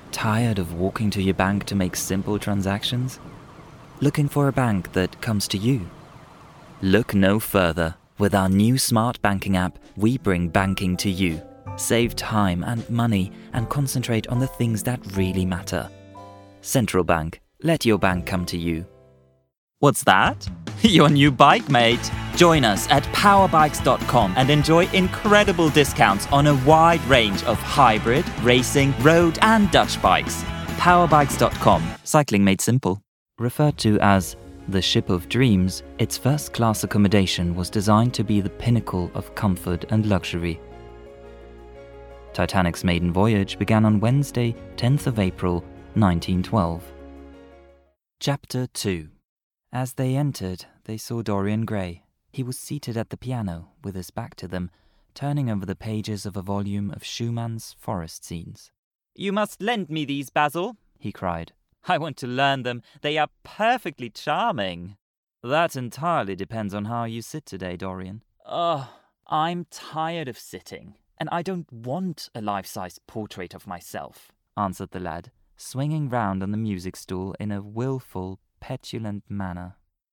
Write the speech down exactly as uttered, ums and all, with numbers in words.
Tired of walking to your bank to make simple transactions? Looking for a bank that comes to you? Look no further. With our new smart banking app, we bring banking to you. Save time and money and concentrate on the things that really matter. Central Bank. Let your bank come to you. What's that? Your new bike, mate. Join us at power bikes dot com and enjoy incredible discounts on a wide range of hybrid, racing, road and Dutch bikes. power bikes dot com. Cycling made simple. Referred to as the Ship of Dreams, its first-class accommodation was designed to be the pinnacle of comfort and luxury. Titanic's maiden voyage began on Wednesday, tenth of April, nineteen twelve. Chapter two. As they entered, they saw Dorian Gray. He was seated at the piano, with his back to them, turning over the pages of a volume of Schumann's forest scenes. "You must lend me these, Basil," he cried. "I want to learn them. They are perfectly charming." "That entirely depends on how you sit today, Dorian." "Oh, I'm tired of sitting, and I don't want a life-size portrait of myself," answered the lad, swinging round on the music stool in a wilful, petulant manner.